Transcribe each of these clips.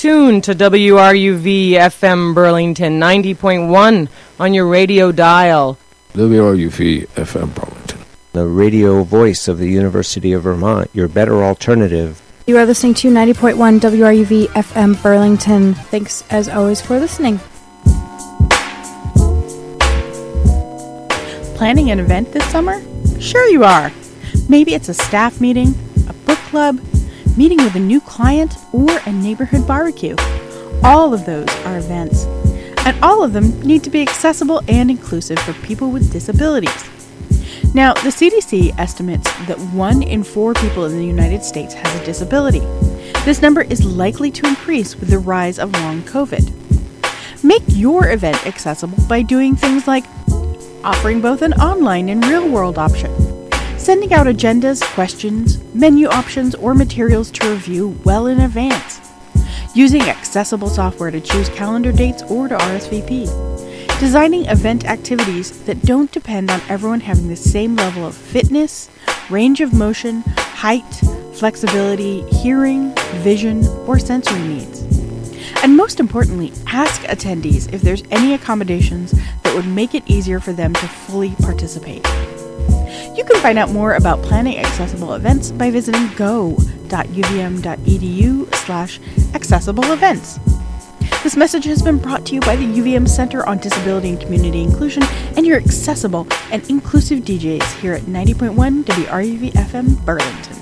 tuned to WRUV FM Burlington 90.1 on your radio dial. WRUV FM Burlington, the radio voice of the University of Vermont, your better alternative. You are listening to 90.1 WRUV FM Burlington. Thanks, as always, for listening. Planning an event this summer? Sure you are. Maybe it's a staff meeting, a book club, meeting with a new client, or a neighborhood barbecue. All of those are events, and all of them need to be accessible and inclusive for people with disabilities. Now, the CDC estimates that 1 in 4 people in the United States has a disability. This number is likely to increase with the rise of long COVID. Make your event accessible by doing things like offering both an online and real-world option, sending out agendas, questions, menu options, or materials to review well in advance, using accessible software to choose calendar dates or to RSVP, designing event activities that don't depend on everyone having the same level of fitness, range of motion, height, flexibility, hearing, vision, or sensory needs. And most importantly, ask attendees if there's any accommodations that would make it easier for them to fully participate. You can find out more about planning accessible events by visiting go.uvm.edu/accessible events. This message has been brought to you by the UVM Center on Disability and Community Inclusion and your accessible and inclusive DJs here at 90.1 WRUV FM Burlington.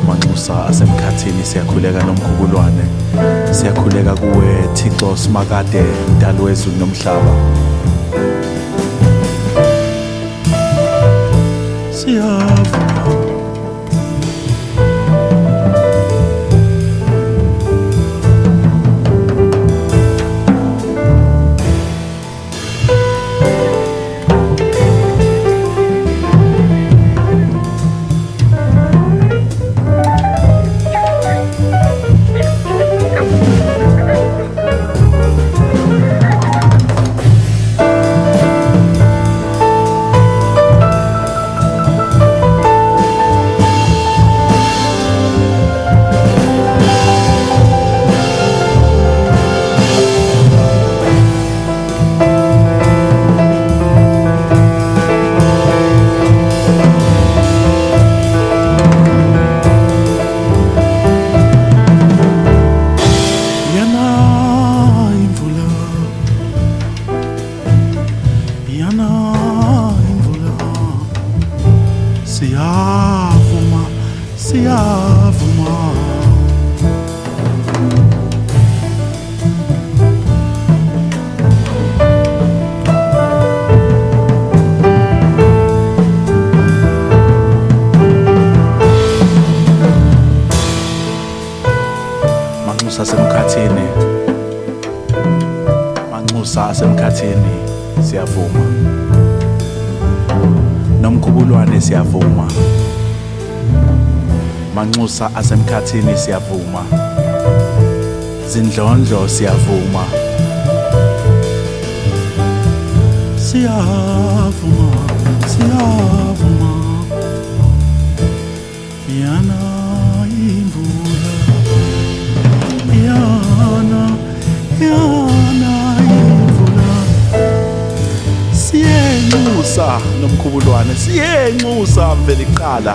Manxusa asemkhathini siyakhuleka nomkhubulwane, siyakhuleka kuwe Thixo Simakade, mdali wezulu nomhlaba. Siyavuma asemkhathini siyavuma, nomkhubulwane siyavuma, Manxusa asemkhathini siyavuma, Zindlondlo siyavuma, siyavuma, siyavuma, yana imvula, yana siyenxusa nomkhubulwane, siyenxusa mvela iqala.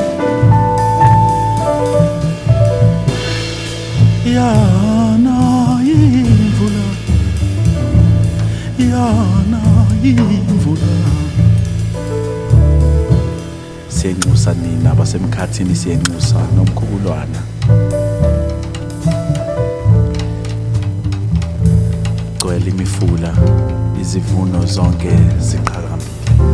Yana imvula, yana imvula, siyenxusa nina basemkhathini, siyenxusa nomkhubulwana. Gcwele imifula, izivuno zonke ziqhakambile.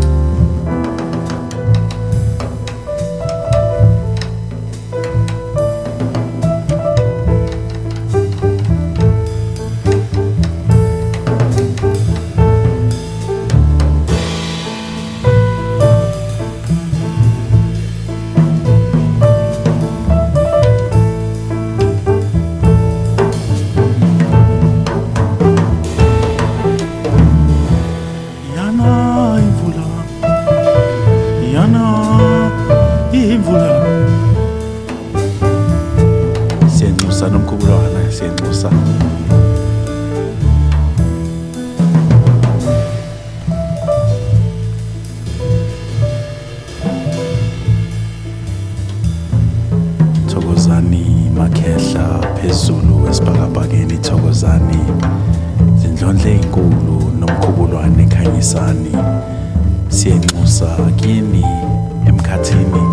Thokozani makhehla phezulu esibhakabhakeni, thokozani zindlondlo ezinkulu nomkhubulwane khanyisani, siyenxusa kini emkhathini,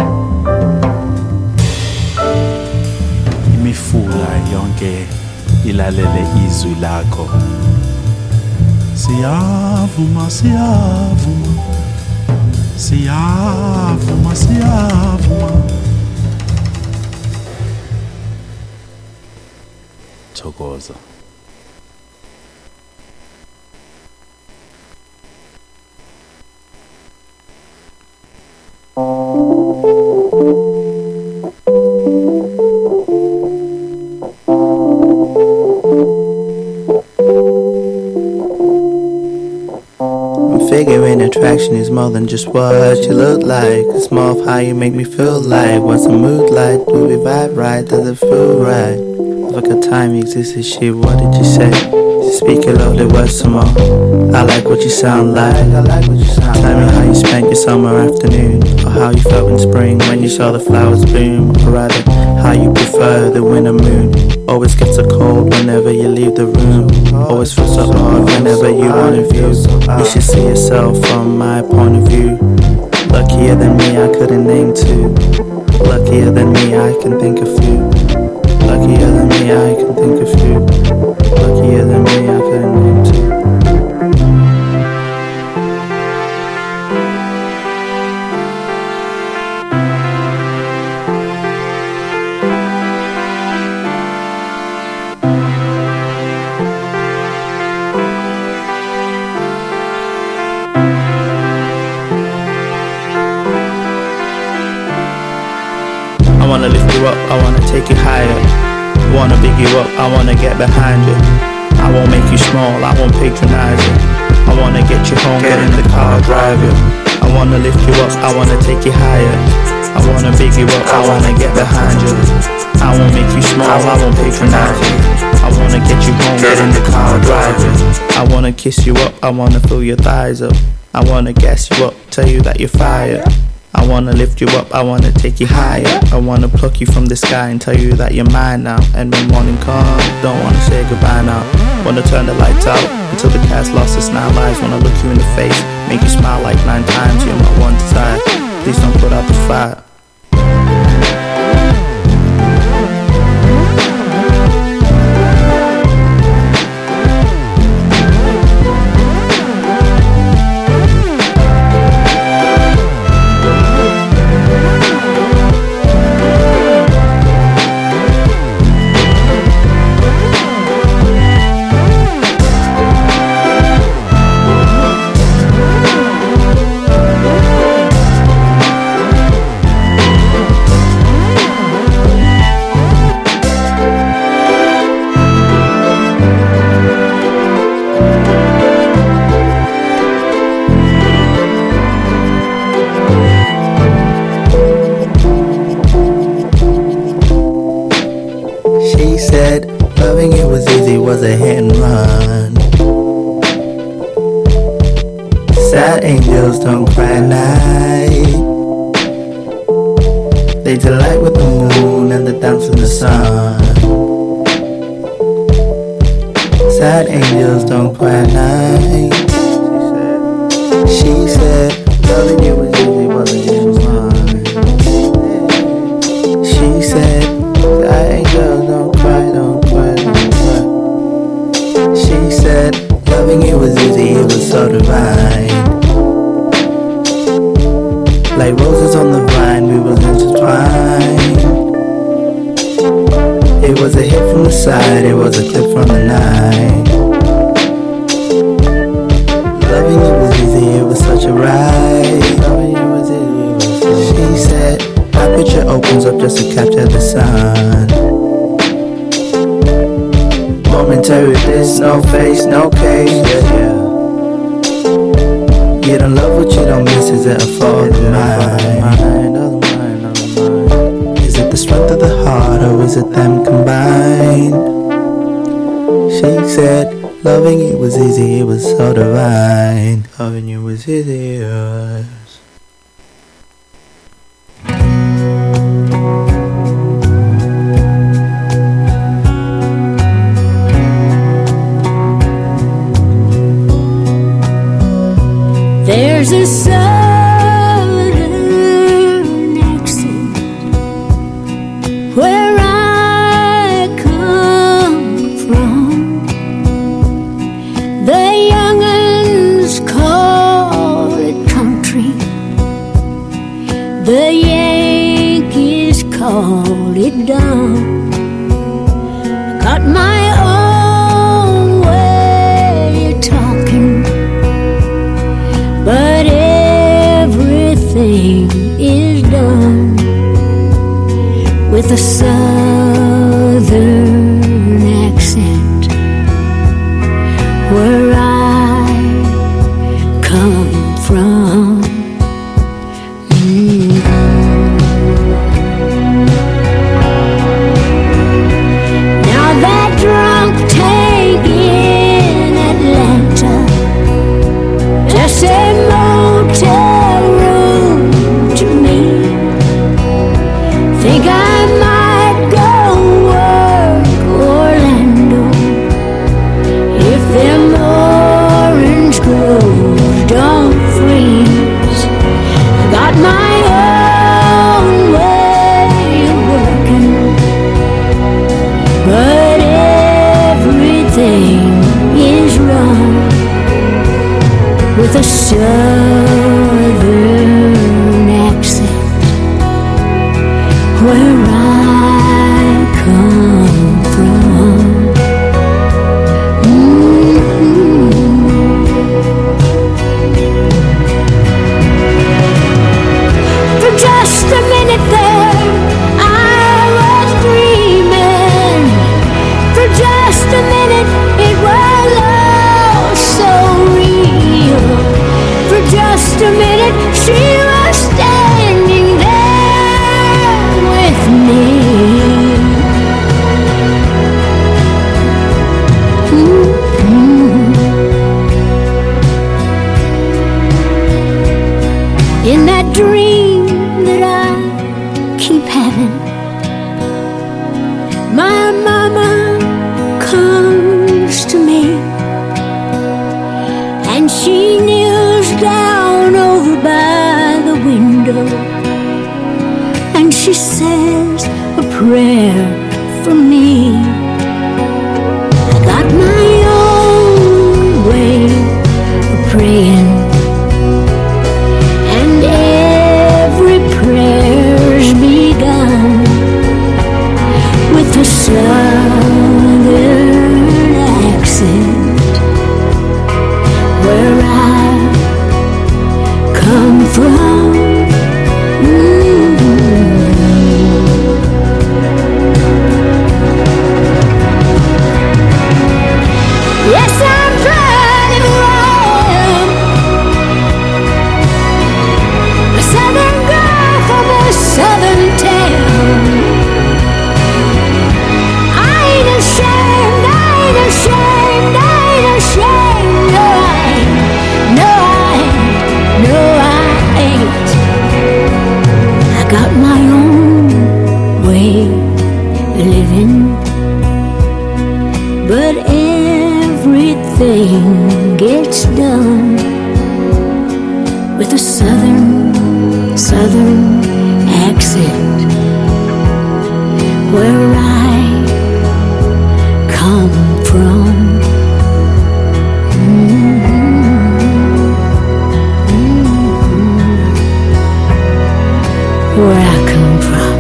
imifula yonke ilalele izwi lakho. Siyavuma, siyavuma, siyavuma, siyavuma, thokoza. Figuring attraction is more than just what you look like. It's more of how you make me feel like. What's the mood like? Do we vibe right? Does it feel right? Look at time existed, shit, what did you say? Speak a lovely word some more. I like what you sound like. I like what you sound like. Tell me how you spent your summer afternoon, or how you felt in spring when you saw the flowers bloom, or rather, how you prefer the winter moon. Always gets a cold whenever you leave the room. Always feels so hard whenever you want to view. You should see yourself from my point of view. Luckier than me, I couldn't name two. Luckier than me, I can think of few. Luckier than me, I can think of few. Luckier than me, I couldn't name two. I wanna lift you up, I wanna take you higher. I wanna big you up, I wanna get behind you. I won't make you small, I won't patronize you. I wanna get you home, get in the car, drive you. I wanna lift you up, I wanna take you higher. I wanna big you up, I wanna get behind you. I won't make you small, I won't patronize you. I wanna get you home, get in the car, drive you. I wanna kiss you up, I wanna fill your thighs up. I wanna gas you up, tell you that you're fire. I wanna lift you up, I wanna take you higher. I wanna pluck you from the sky and tell you that you're mine now. And when morning comes, don't wanna say goodbye now. Wanna turn the lights out until the cat's lost its 9 lives. Wanna look you in the face, make you smile like 9 times. You're my one desire, please don't put out the fire. Loving you was easy, was a hit and run. Sad angels don't cry at night. They delight with the moon and the dance in the sun. Sad angels don't cry at night. She said, loving you was easy, was a hit and run. She said, sad angels don't cry, don't cry, don't cry. She said, loving you was easy, it was so divine. Like roses on the vine, we was intertwined. It was a hit from the side, it was a clip from the night. Loving you was easy, it was such a ride. Loving you was easy, it was so. She said, my picture opens up just to capture the sun. Momentary bliss, no face, no case, yeah. You don't love what you don't miss, is it a fault of mine? Is it the strength of the heart or is it them combined? She said, loving you was easy, it was so divine. Loving you was easy, yours. There's a southern accent where I come from. The young'uns call it country, the Yankees call it dumb. Got my own way of talking, but everything is done with a southern accent where I come from. Now that drunk tank in Atlanta just said motel room to me. Think I might go with a southern accent, where I come from. For just a minute there, I was dreaming. For just a minute, it was all so real. For just a minute, she was standing there with me. In that dream that I keep having, my mama comes to me, and she kneels down over by the window, and she says a prayer for me. I got my own way of praying, and every prayer's begun with a southern accent, where I come from. Yes, I'm proud of who I am, a southern girl from a southern town. I ain't ashamed, I ain't ashamed, I ain't ashamed. No, I ain't, no, I ain't, no, I ain't. I got my own way of living, but everything gets done with a southern accent, where I come from. Where I come from.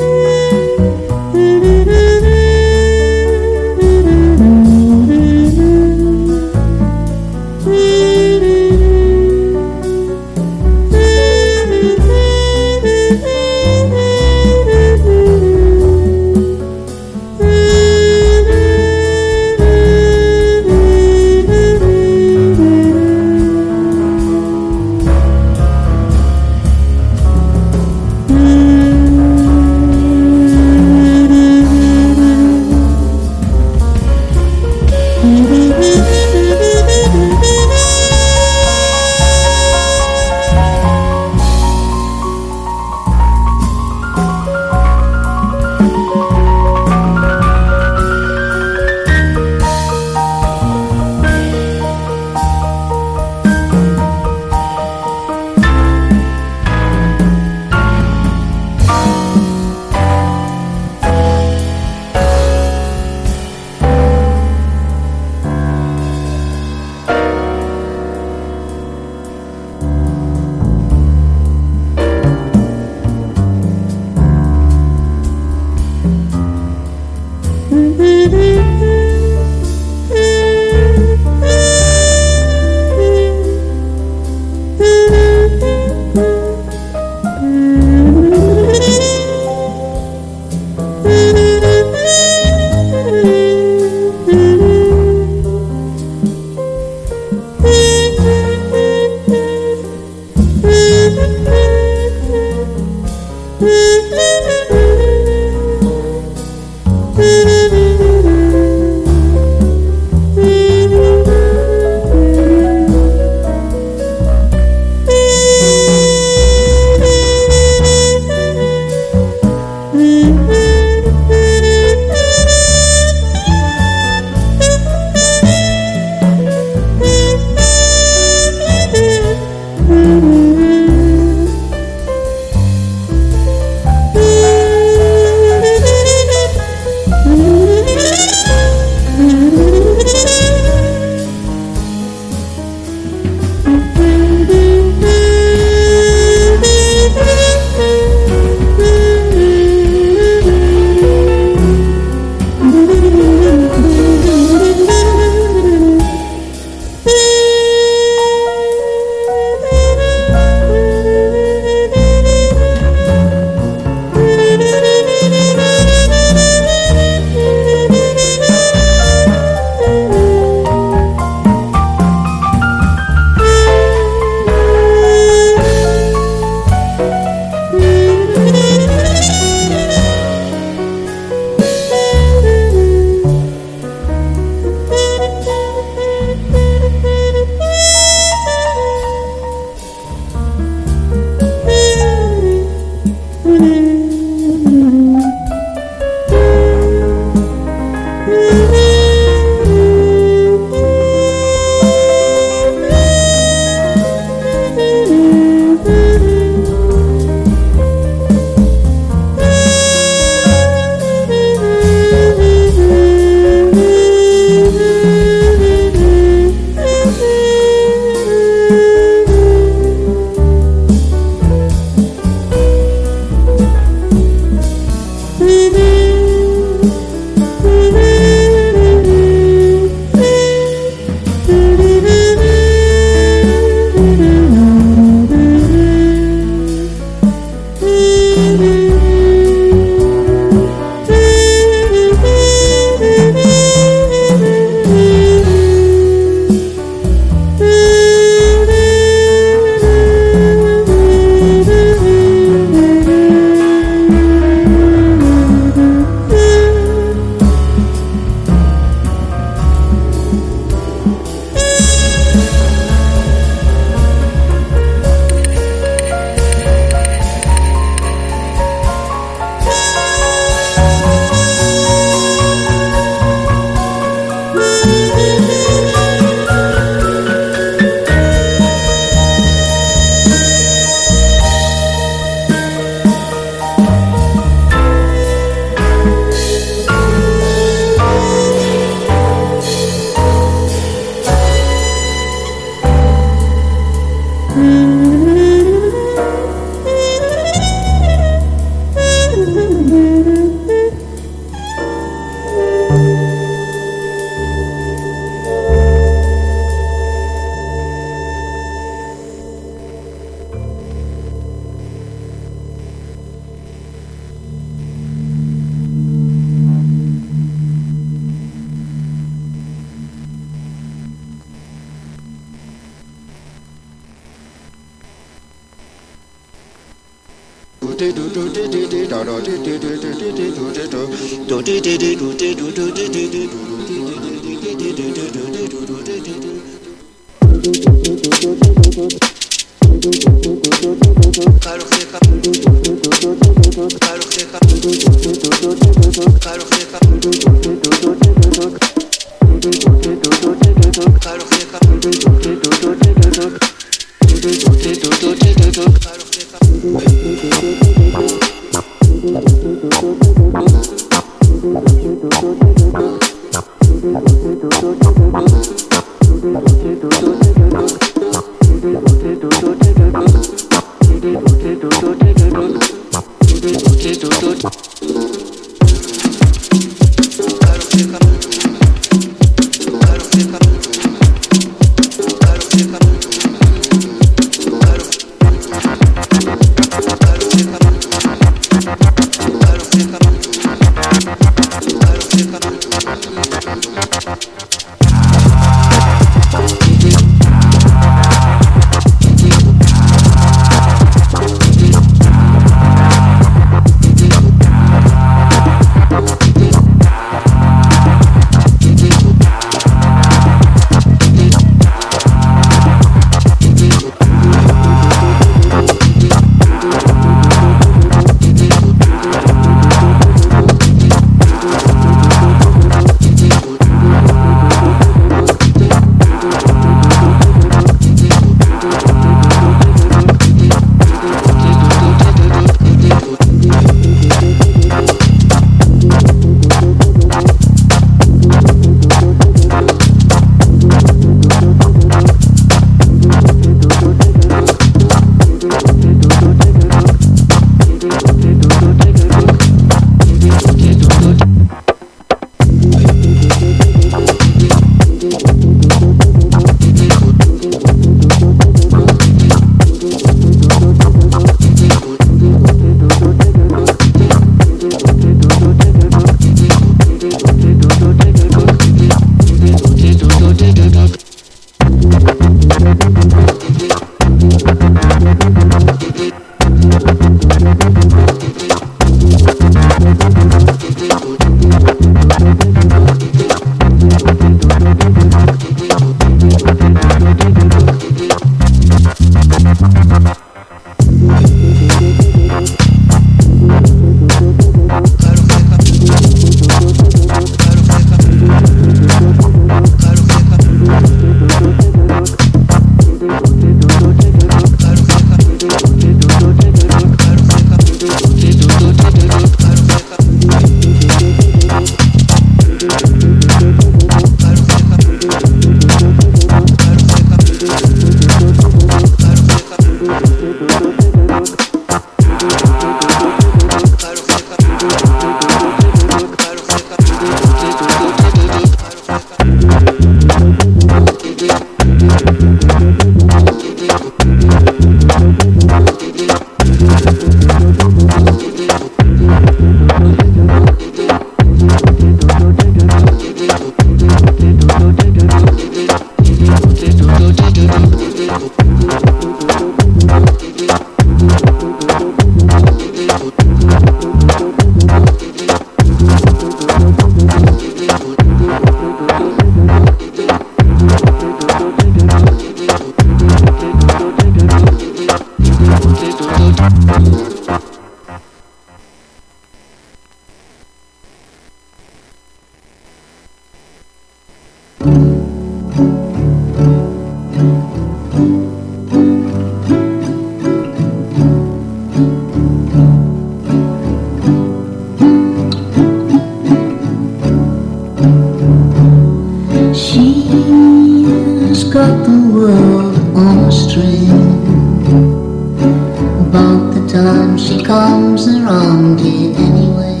comes around it anyway.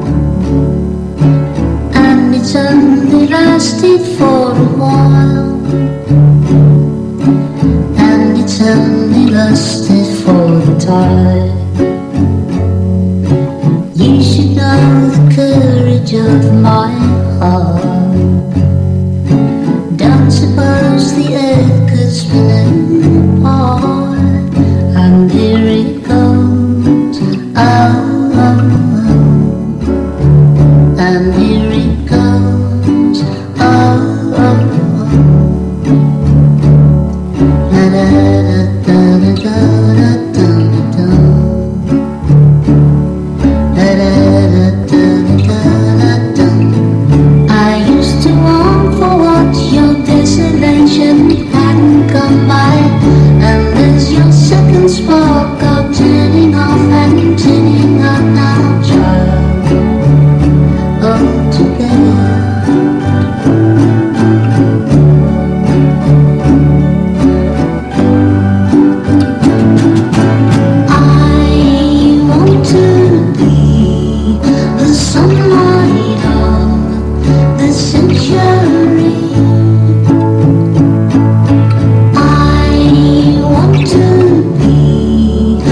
And it's only lasted for a while. And it's only lasted for a time. You should know the courage of my heart. Don't suppose the earth could spin apart. And here it goes, oh, oh, oh. And here it goes, oh, oh, oh. La da da da da da da da. La da da da da da. I used to long for what your desolation hadn't come by. And there's your second spark of turning off and turning up now, child. All together. I want to be the sunlight of the century. I want to be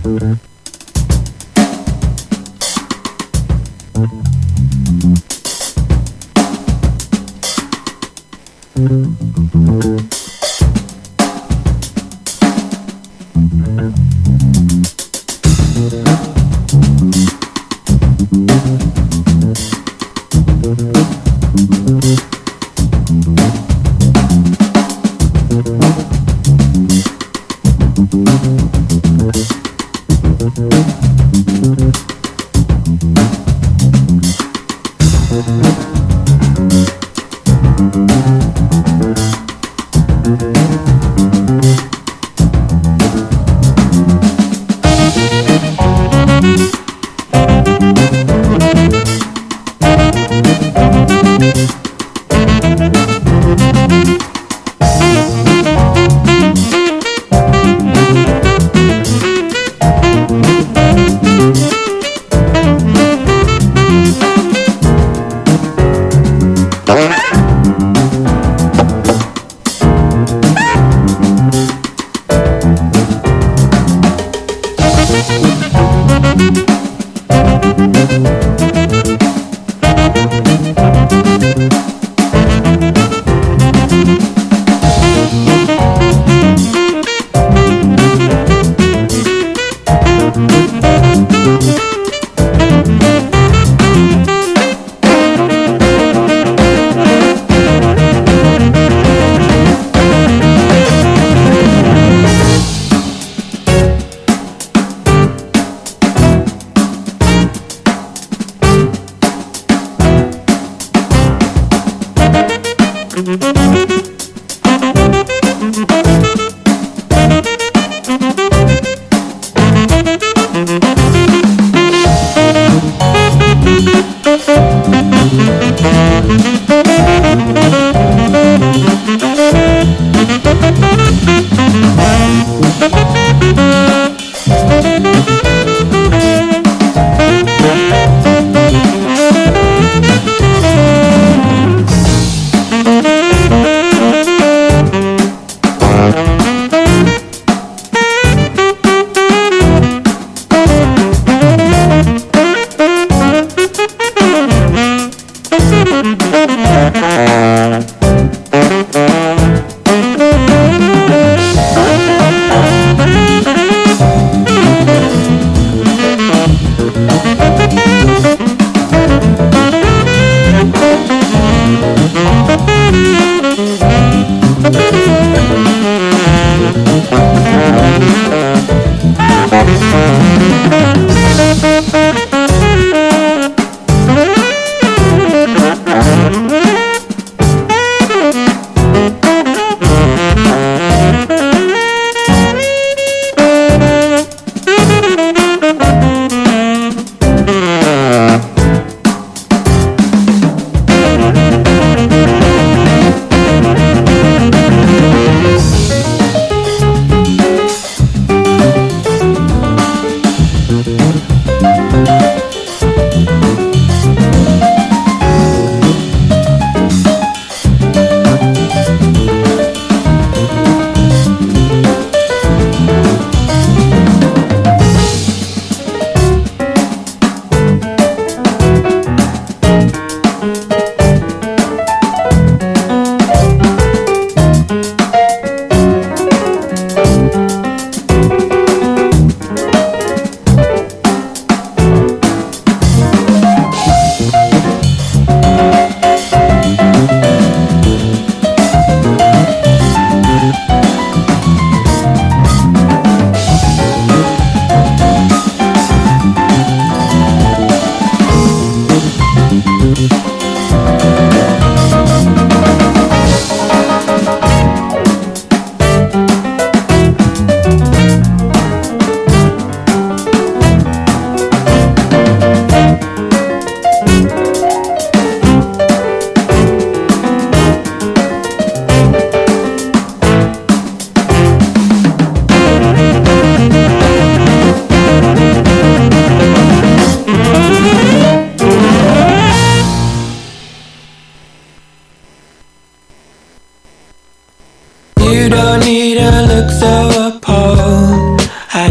You don't need to look so appalled. I take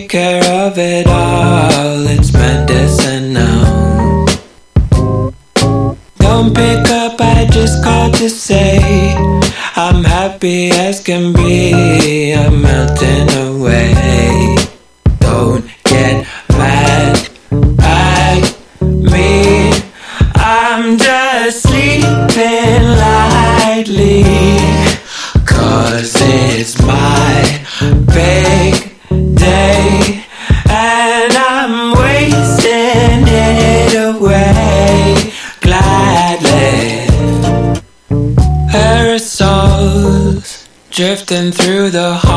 take care of it all. It's medicinal. Don't pick up, I just called to say I'm happy as can be. I'm melting away. Don't get mad at me. I'm just sleeping lightly, 'cause it's my big day and I'm wasting it away gladly. Aerosols drifting through the